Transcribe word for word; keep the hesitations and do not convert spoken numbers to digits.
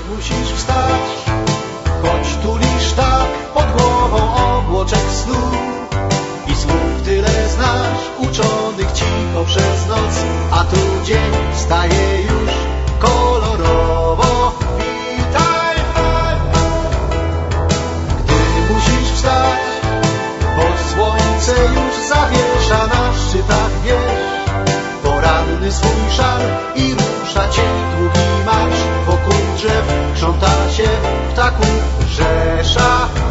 musisz wstać, choć tulisz tak pod głową obłoczek snu i słów tyle znasz, uczonych cicho przez noc, a tu dzień wstaje już kolorowo. Witaj, haj! Gdy musisz wstać, bo słońce już zawiesza na szczytach wież, poranny swój szal i rusza cię długi marsz, wokół drzew krząta się ptaków rzesza.